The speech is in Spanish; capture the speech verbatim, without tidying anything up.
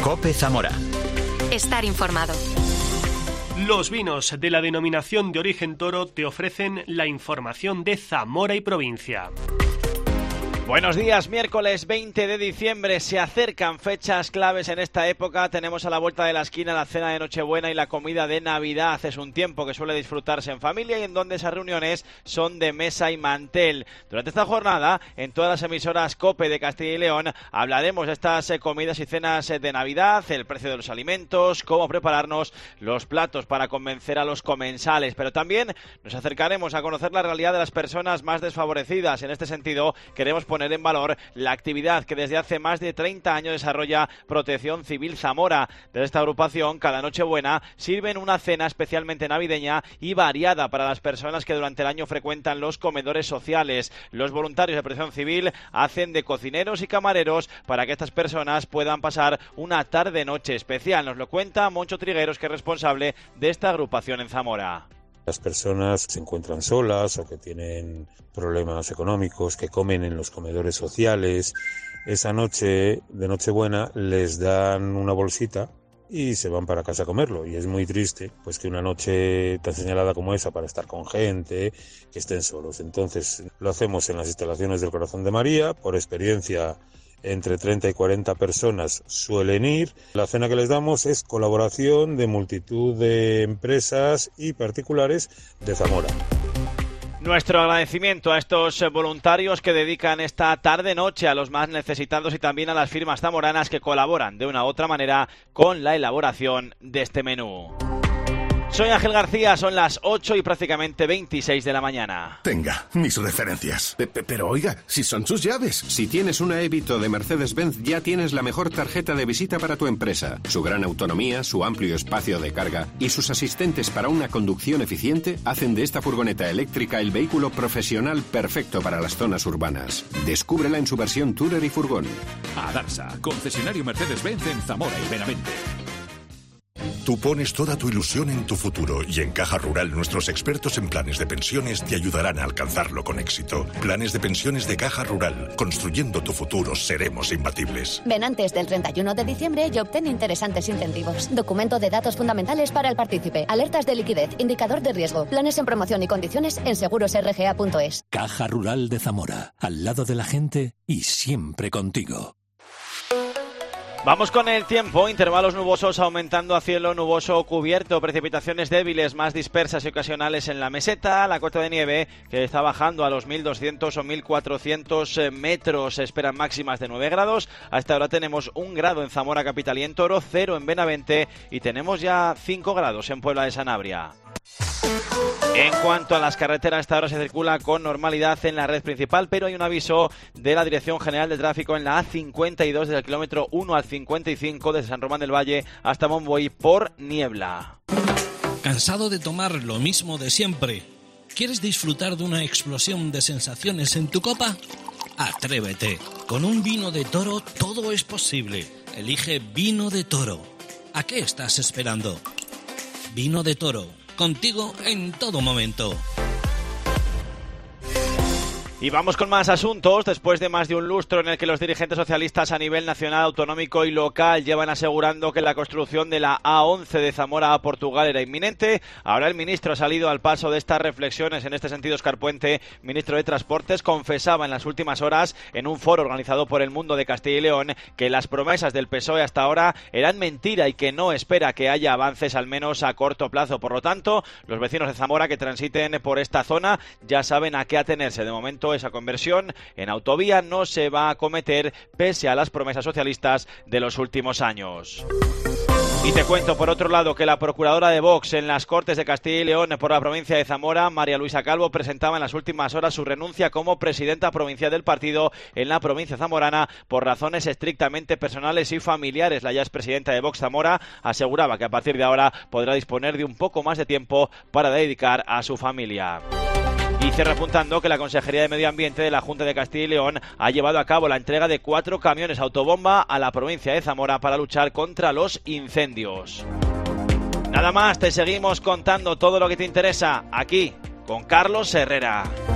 COPE Zamora. Estar informado. Los vinos de la denominación de origen Toro te ofrecen la información de Zamora y provincia. Buenos días, miércoles veinte de diciembre, se acercan fechas claves en esta época, tenemos a la vuelta de la esquina la cena de Nochebuena y la comida de Navidad. Es un tiempo que suele disfrutarse en familia y en donde esas reuniones son de mesa y mantel. Durante esta jornada, en todas las emisoras COPE de Castilla y León, hablaremos de estas comidas y cenas de Navidad, el precio de los alimentos, cómo prepararnos los platos para convencer a los comensales, pero también nos acercaremos a conocer la realidad de las personas más desfavorecidas. En este sentido, queremos poner en valor la actividad que desde hace más de treinta años desarrolla Protección Civil Zamora. Desde esta agrupación, cada Nochebuena sirven una cena especialmente navideña y variada para las personas que durante el año frecuentan los comedores sociales. Los voluntarios de Protección Civil hacen de cocineros y camareros para que estas personas puedan pasar una tarde-noche especial. Nos lo cuenta Moncho Trigueros, que es responsable de esta agrupación en Zamora. Las personas se encuentran solas o que tienen problemas económicos, que comen en los comedores sociales, esa noche de Nochebuena les dan una bolsita y se van para casa a comerlo. Y es muy triste pues que una noche tan señalada como esa para estar con gente, que estén solos. Entonces lo hacemos en las instalaciones del Corazón de María, por experiencia. Entre treinta y cuarenta personas suelen ir. La cena que les damos es colaboración de multitud de empresas y particulares de Zamora. Nuestro agradecimiento a estos voluntarios que dedican esta tarde-noche a los más necesitados y también a las firmas zamoranas que colaboran de una u otra manera con la elaboración de este menú. Soy Ángel García, son las ocho y prácticamente veintiséis de la mañana. Tenga, mis referencias. Pe- pe- pero oiga, si son sus llaves. Si tienes una Evito de Mercedes-Benz, ya tienes la mejor tarjeta de visita para tu empresa. Su gran autonomía, su amplio espacio de carga y sus asistentes para una conducción eficiente hacen de esta furgoneta eléctrica el vehículo profesional perfecto para las zonas urbanas. Descúbrela en su versión Tourer y furgón. Adarsa, concesionario Mercedes-Benz en Zamora y Benavente. Tú pones toda tu ilusión en tu futuro y en Caja Rural nuestros expertos en planes de pensiones te ayudarán a alcanzarlo con éxito. Planes de pensiones de Caja Rural. Construyendo tu futuro seremos imbatibles. Ven antes del treinta y uno de diciembre y obtén interesantes incentivos. Documento de datos fundamentales para el partícipe. Alertas de liquidez. Indicador de riesgo. Planes en promoción y condiciones en seguros r g a punto es. Caja Rural de Zamora. Al lado de la gente y siempre contigo. Vamos con el tiempo, intervalos nubosos aumentando a cielo nuboso cubierto, precipitaciones débiles más dispersas y ocasionales en la meseta, la cota de nieve que está bajando a los mil doscientos o mil cuatrocientos metros, se esperan máximas de nueve grados, hasta ahora tenemos un grado en Zamora capital y en Toro, cero en Benavente y tenemos ya cinco grados en Puebla de Sanabria. En cuanto a las carreteras, hasta ahora se circula con normalidad en la red principal, pero hay un aviso de la Dirección General de Tráfico en la A cincuenta y dos desde el kilómetro uno al cincuenta y cinco desde San Román del Valle hasta Monboí por niebla. ¿Cansado de tomar lo mismo de siempre? ¿Quieres disfrutar de una explosión de sensaciones en tu copa? Atrévete. Con un vino de Toro todo es posible. Elige Vino de Toro. ¿A qué estás esperando? Vino de Toro. Contigo en todo momento. Y vamos con más asuntos. Después de más de un lustro en el que los dirigentes socialistas a nivel nacional, autonómico y local llevan asegurando que la construcción de la A once de Zamora a Portugal era inminente, ahora el ministro ha salido al paso de estas reflexiones. En este sentido, Óscar Puente, ministro de Transportes, confesaba en las últimas horas en un foro organizado por El Mundo de Castilla y León que las promesas del P S O E hasta ahora eran mentira y que no espera que haya avances al menos a corto plazo. Por lo tanto, los vecinos de Zamora que transiten por esta zona ya saben a qué atenerse. De momento, esa conversión en autovía no se va a acometer pese a las promesas socialistas de los últimos años. Y te cuento, por otro lado, que la procuradora de Vox en las Cortes de Castilla y León por la provincia de Zamora, María Luisa Calvo, presentaba en las últimas horas su renuncia como presidenta provincial del partido en la provincia zamorana por razones estrictamente personales y familiares. La ya expresidenta de Vox Zamora aseguraba que a partir de ahora podrá disponer de un poco más de tiempo para dedicar a su familia. Y cierra apuntando que la Consejería de Medio Ambiente de la Junta de Castilla y León ha llevado a cabo la entrega de cuatro camiones autobomba a la provincia de Zamora para luchar contra los incendios. Nada más, te seguimos contando todo lo que te interesa aquí con Carlos Herrera.